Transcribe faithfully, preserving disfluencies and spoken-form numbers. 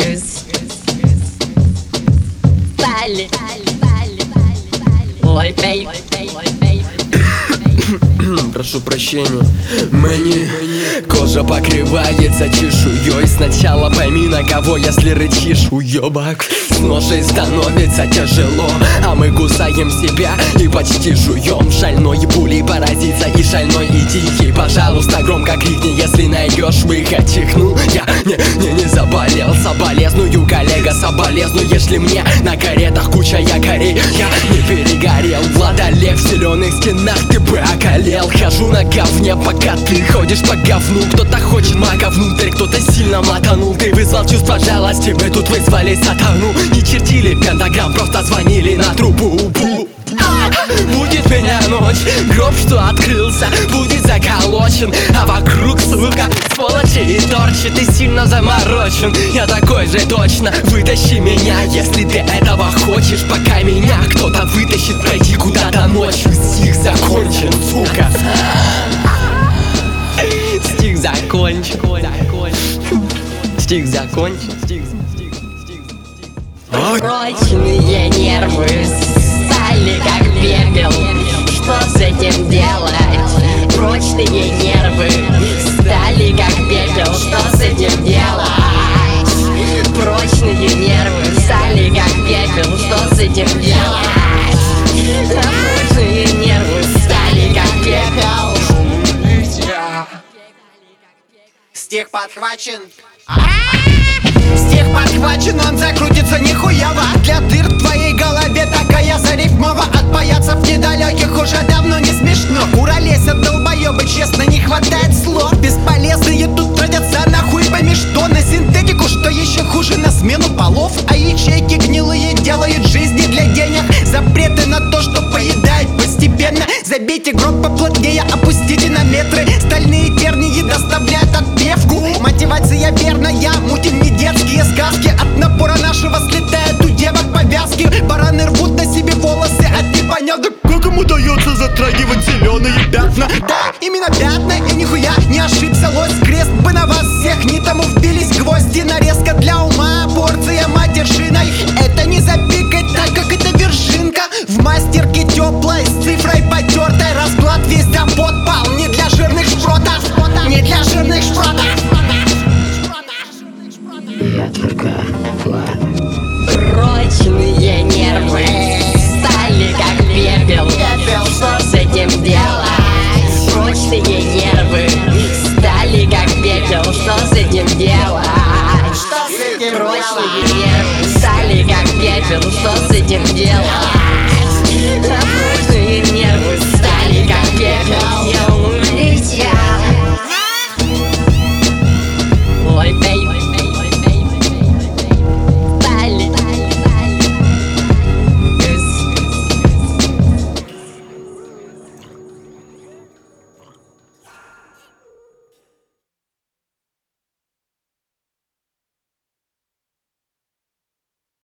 Стали. Ой, бей. Прошу прощения. Мені кожа покрывается чешуей. Сначала пойми, на кого, если рычишь, уёбок. С ножей становится тяжело, а мы кусаем себя и почти жуем. Шальной пулей поразиться и шальной и тихий. Пожалуйста, громко крикни, если найдешь выход. Чихнул, я не, не, не заболел. Соболезную, коллега, соболезнуешь ли мне? На каретах куча якорей, я не перегорел. Владалев в зеленых стенах, ты бы околел. Хожу на говне, пока ты ходишь по говну. Кто-то хочет мака внутрь, кто-то сильно мотанул. Ты вызвал чувство жалости, мы тут вызвали сатану. Не чертили пентаграмм, просто звонили на трубу. Будет меня ночь, гроб, что открылся, будет заколочен, а вокруг, сука, сволочи и торчи. Ты сильно заморочен, я такой же точно. Вытащи меня, если ты этого хочешь. Пока меня кто-то вытащит, пройди куда-то ночью. Стих закончен, сука. Стих закончен. Стих закончен. Стих Прочные нервы стали как пепел. Что с этим делать? Прочные нервы стали как пепел. Что с этим делать? Прочные нервы стали как пепел. Что с этим делать? Прочные нервы стали как пепел. Стих подхвачен. Стих подхвачен, он закрутится нихуево. Для дыр в твоей голове такая зарифмова. От паяцев недалеких уже давно не смешно. Куролесят долбоебы, честно, не хватает слов. Бесполезные тут тратятся нахуй пойми что. На синтетику, что еще хуже, на смену полов. А ячейки гнилые делают жизни для денег. Запреты на то, что поедает постепенно. Забейте гроб поплотнее, опустите на метры. Стальные тернии доставляют отпевку. Мотивация верная, мутим не детские сказки. От напора нашего слетают у девок повязки. Бараны рвут на себе волосы от непоняток. Как им удается затрагивать зеленые пятна? Да, именно пятна, и нихуя не ошибся лось. Крест бы на вас всех, не тому вбились гвозди. Нарезка для ума, порция матершиной. Это не запикать, так как это вершинка. В мастерке теплой, с цифрой потертой. Расклад весь до подпал, не для жирных шпротов. Не для жирных шпротов. Я только прочные нервы стали как пепел. Что с этим делать? Прочные нервы стали как пепел. Что с этим делать? Прочные нервы стали как пепел. Что с этим делать?